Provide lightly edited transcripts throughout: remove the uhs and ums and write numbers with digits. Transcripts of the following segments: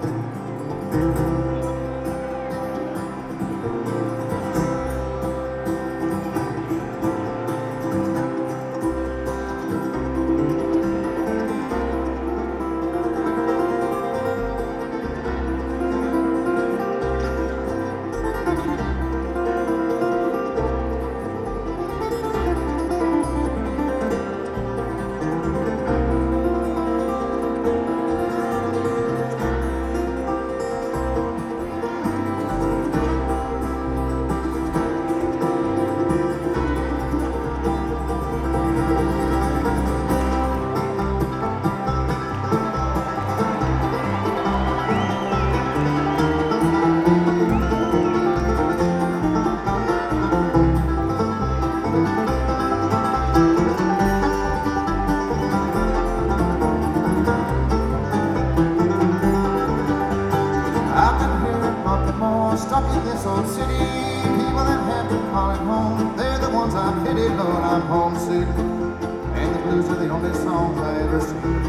Stuck in this old city, people that have to call it home, they're the ones I pity, Lord, I'm homesick, and the blues are the only songs I ever sing.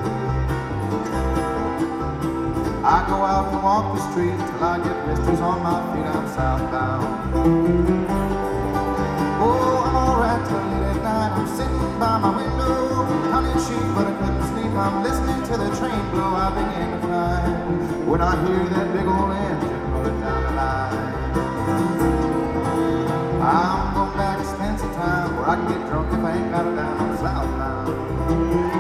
I go out and walk the street till I get blisters on my feet, I'm southbound. Oh, I'm alright till late at night, I'm sitting by my window, counting sheep, but I couldn't sleep, I'm listening to the train blow, I begin to cry, when I hear that big old engine down the line. I'm going back to spend some time where I can get drunk if I ain't got a dime on the southbound.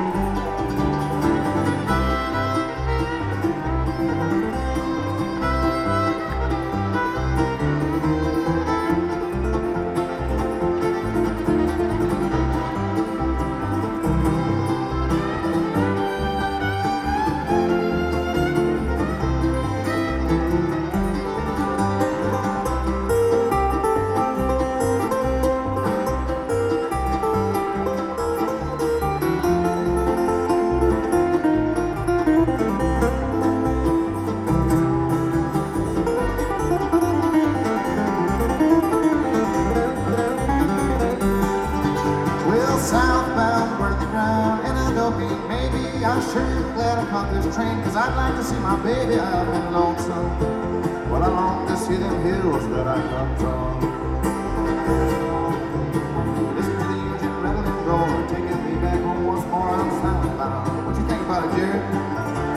Southbound, burn the ground, and I don't mean maybe I'm sure glad I caught this train, cause I'd like to see my baby, I've been lonesome. Well, I long to see them hills that I come from. Listen to the engine rattle and roar, taking me back home once more, I'm southbound. What you think about it, Jared?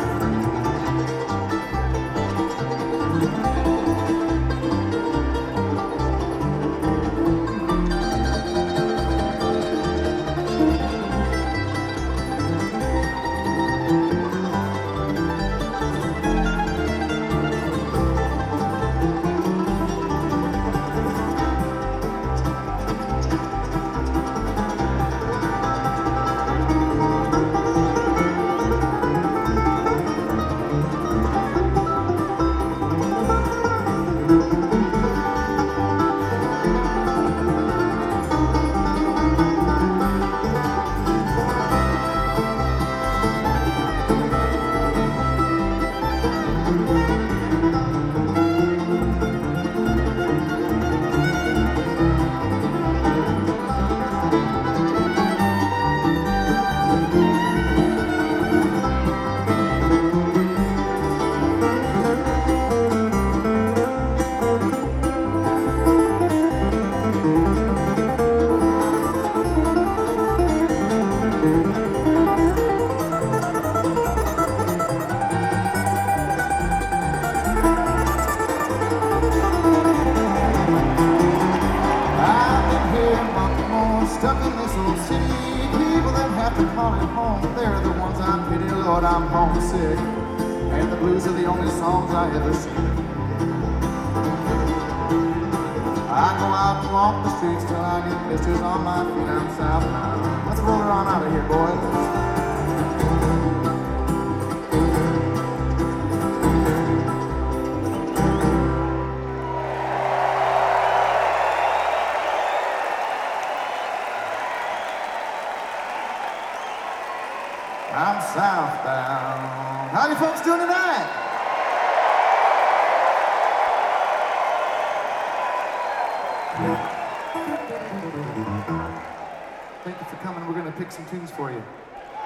Stuck in this old city, people that have to call it home, they're the ones I pity, Lord, I'm homesick, and the blues are the only songs I ever sing. I go out and walk the streets till I get blisters on my feet, I'm southbound. Let's roll her on out of here, boys. I'm southbound. How you folks doing tonight? Thank you for coming. We're going to pick some tunes for you.